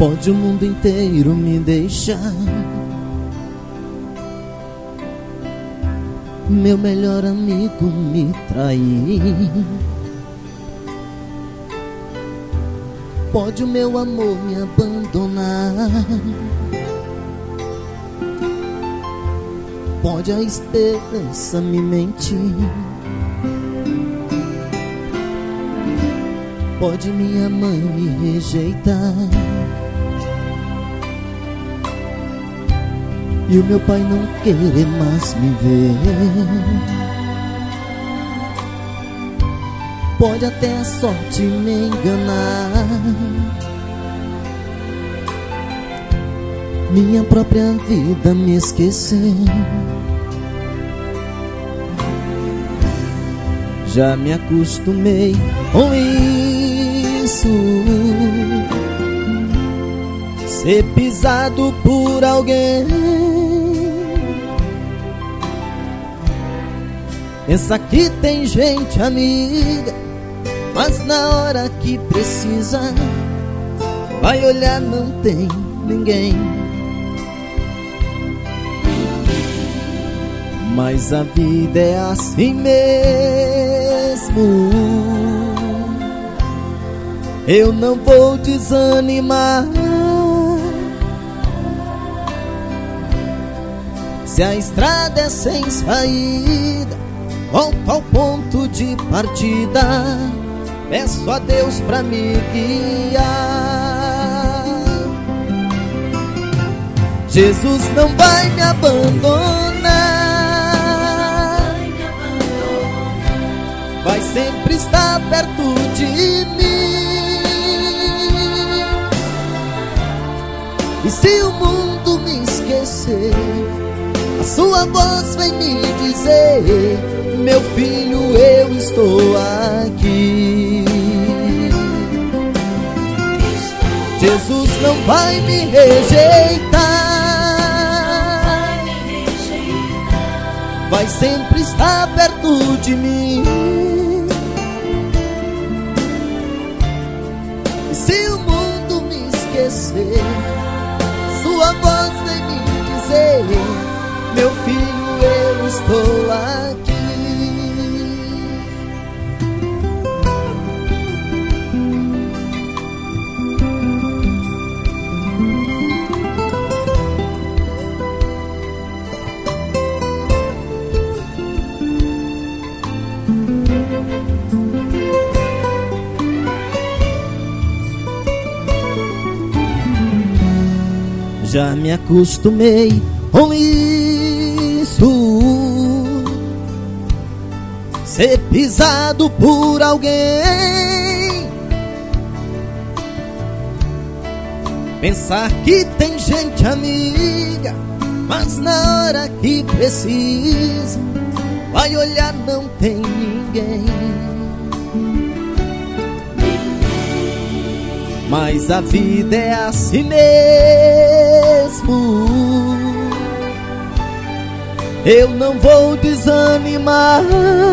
Pode o mundo inteiro me deixar, meu melhor amigo me trair. Pode o meu amor me abandonar, pode a esperança me mentir, pode minha mãe me rejeitar e o meu pai não querer mais me ver. Pode até a sorte me enganar, minha própria vida me esquecer. Já me acostumei com isso, ser pisado por alguém. Pensa que tem gente amiga, mas na hora que precisa, vai olhar, não tem ninguém. Mas a vida é assim mesmo, eu não vou desanimar. Se a estrada é sem saída, volto ao ponto de partida, peço a Deus pra me guiar. Jesus não vai me abandonar, vai sempre estar perto de mim. E se o mundo me esquecer, a sua voz vem me dizer: meu filho, eu estou aqui. Jesus não vai me rejeitar, vai sempre estar perto de mim. E se o mundo me esquecer, sua voz vem me dizer: meu filho, eu estou aqui. Já me acostumei com isso, ser pisado por alguém. Pensar que tem gente amiga, mas na hora que precisa, vai olhar, não tem ninguém. Mas a vida é assim mesmo, eu não vou desanimar.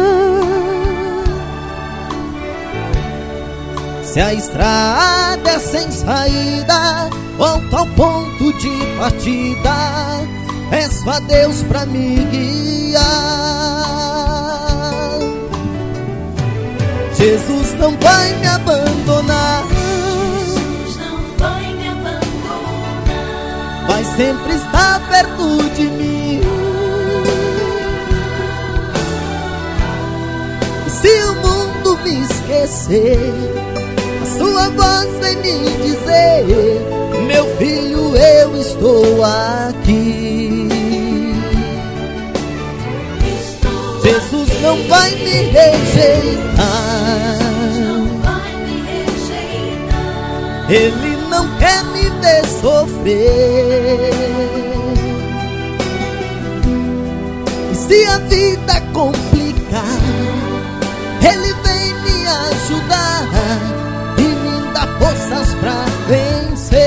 Se a estrada é sem saída, volto ao ponto de partida, peço a Deus pra me guiar. Jesus não vai me abandonar, vai sempre estar perto de mim. E se o mundo me esquecer, a sua voz vem me dizer: meu filho, eu estou aqui. Jesus não vai me rejeitar, Ele não quer me ver sofrer. E se a vida complicar, Ele vem me ajudar e me dá forças pra vencer.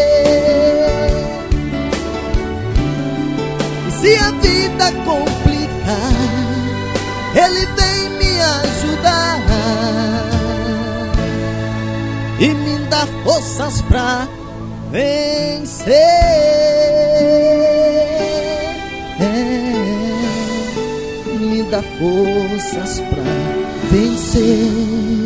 E se a vida complicar, Ele vem me ajudar e me dá forças pra vencer. Me dá forças pra vencer.